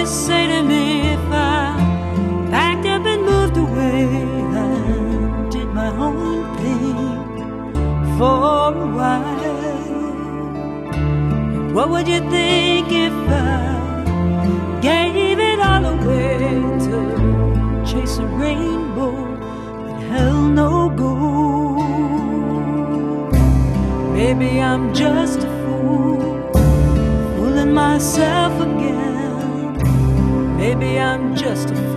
you say to me if I packed up and moved away and did my own thing for a while? And what would you think if I gave it all away to chase a rainbow that held no gold? Maybe I'm just a fool, fooling myself again. Maybe I'm just a fool